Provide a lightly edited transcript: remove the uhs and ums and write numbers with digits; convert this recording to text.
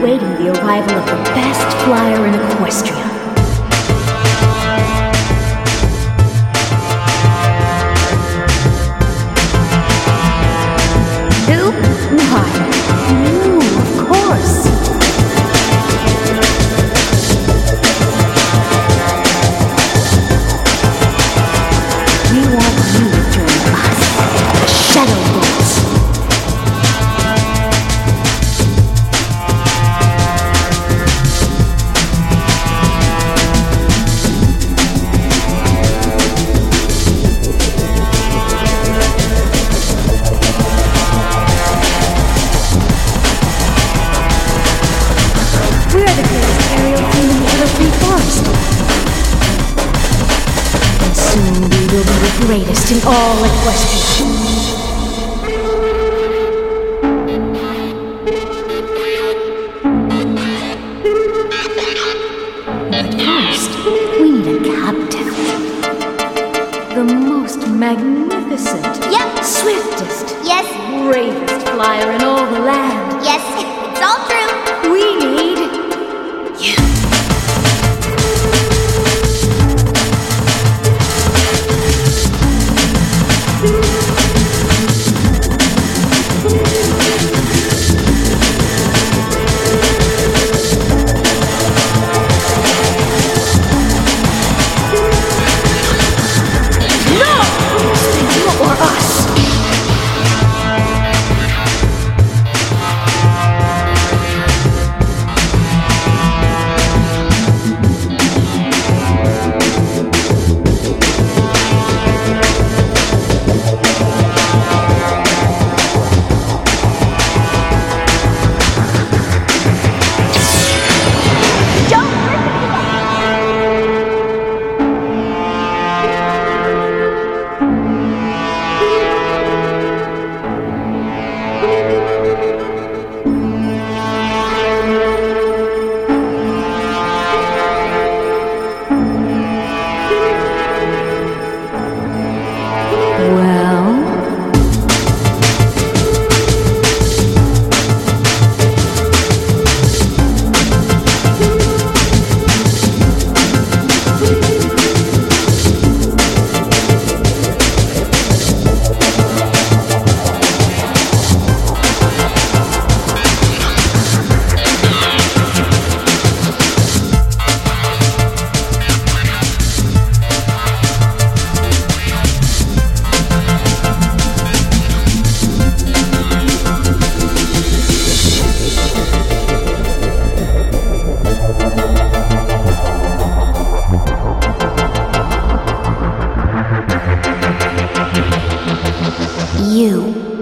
awaiting the arrival of the best flyer in Equestria. Who? Why, you, of course. We want you to join us, the Shadow Bolts. We're the greatest aerial team in the Everfree Forest. And soon we will be the greatest in all Equestria. But first, we need a captain. The most magnificent, swiftest, bravest flyer in all the land. Yes, it's all true. We need you. No! Or us. You